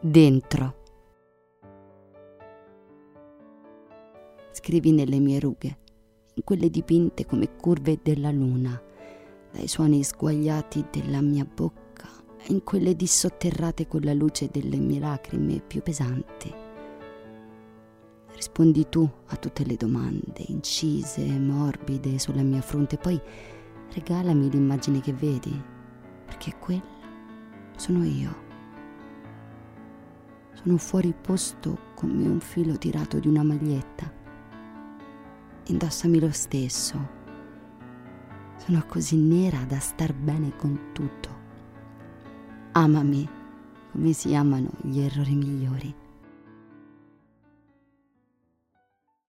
dentro. Scrivi nelle mie rughe, in quelle dipinte come curve della luna, dai suoni sguagliati della mia bocca, e in quelle dissotterrate con la luce delle mie lacrime più pesanti. Rispondi tu a tutte le domande, incise, morbide sulla mia fronte, poi regalami l'immagine che vedi, perché quella sono io. Sono fuori posto come un filo tirato di una maglietta. Indossami lo stesso. Sono così nera da star bene con tutto. Amami come si amano gli errori migliori.